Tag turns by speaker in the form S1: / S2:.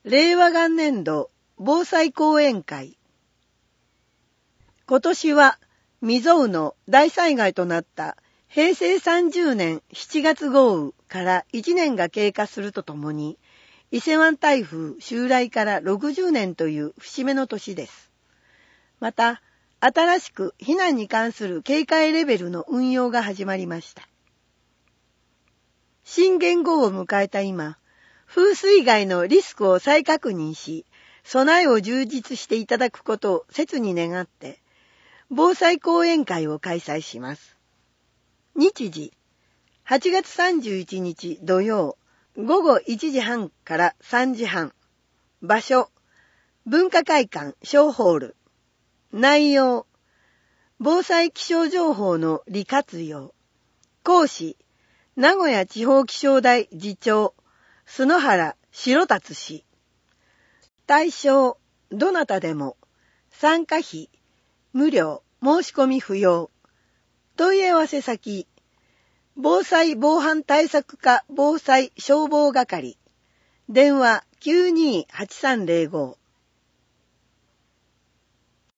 S1: 令和元年度防災講演会。今年は未曾有の大災害となった平成30年7月豪雨から1年が経過するとともに、伊勢湾台風襲来から60年という節目の年です。また、新しく避難に関する警戒レベルの運用が始まりました。新元号を迎えた今、風水害のリスクを再確認し、備えを充実していただくことを切に願って、防災講演会を開催します。日時、8月31日土曜、午後1時半から3時半。場所、文化会館小ホール。内容、防災気象情報の利活用。講師、名古屋地方気象台次長、須原白達氏。対象、どなたでも。参加費、無料、申し込み不要。問い合わせ先、防災防犯対策課防災消防係。電話 928305